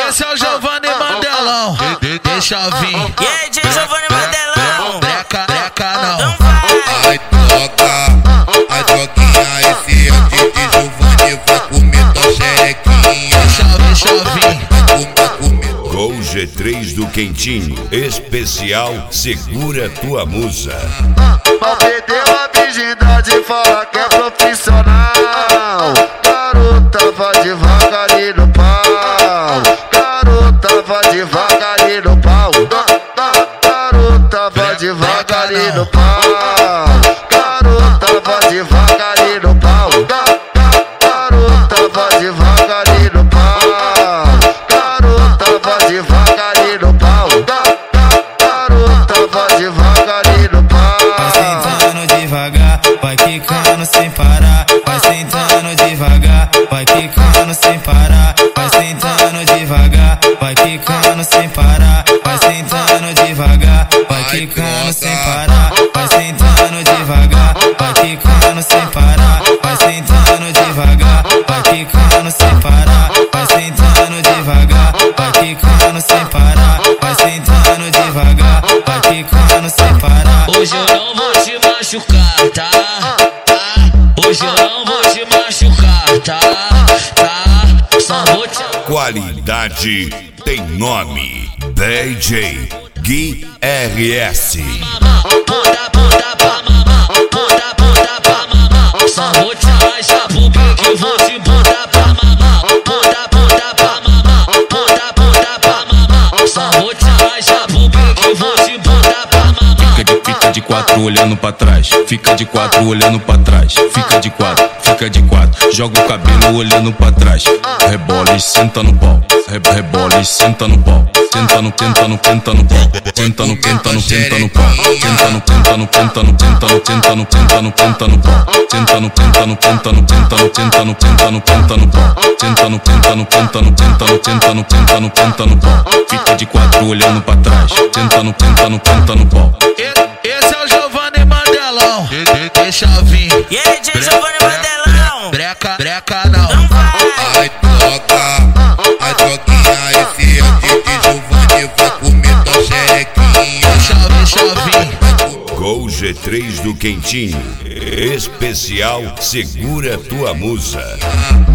Esse é o Giovanni Mandelão. Deixa vir. E aí, DJ Giovanni Mandelão? Breca não. Não vai. Ai, troca, a troquinha, esse é o DJ Giovanni, vai comer tua xerequinha. Deixa vir. Gol G3 do Quentinho, especial Segura Tua Musa. Mal perdeu a virgindade, fala que é profissional. Garota, vai devagarinho no pau. Garota, vai devagarinho no pau. Garota, vai devagarinho no pau. Garota, vai devagarinho no pau. Garota, vai devagarinho no pau. Garota, vai devagarinho no pau. Garota, vai devagarinho no pau. Vai sentando devagar, vai quicando sem parar. Vai sentando devagar, vai quicando sem parar. Vai sentando devagar, vai quicando sem parar. Vai sentando devagar, vai quicando sem parar. Vai sentando devagar, vai quicando sem parar. Vai sentando devagar, vai quicando sem parar. Vai sentando devagar, vai quicando sem parar. Vai sentando devagar, vai quicando sem parar. Hoje eu não vou te machucar, tá? Hoje eu não vou te machucar, tá? Só vou te... Qualidade tem nome. DJ Gui RS. Bota pra mamar, bota pra mamar. Só vou te arrastar pro pique, vou te botar pra mamar. Bota pra mamar, bota pra mamar. Só vou te arrastar pro pique, vou te botar pra mamar. Fica de quatro olhando pra trás. Fica de quatro olhando pra trás. Fica de quatro, fica de quatro. Joga o cabelo olhando pra trás. Rebola e senta no pau. Rebola e senta no pau. Tenta no pau. Tenta no pau. Tenta no pau. Tenta no pau. Tenta no pau. Tenta no pau. Fica de quatro olhando pra trás. Tenta no pau. Esse é o Giovanni Mandelão. Deixa vir. E aí, DJ Giovanni Mandelão? Breca não. Não vai. Ai, troca, a troquinha, esse é o DJ Giovanni, vai comer tua xerequinha. Deixa vir. Gol G3 do Quentinho, especial Segura Tua Musa.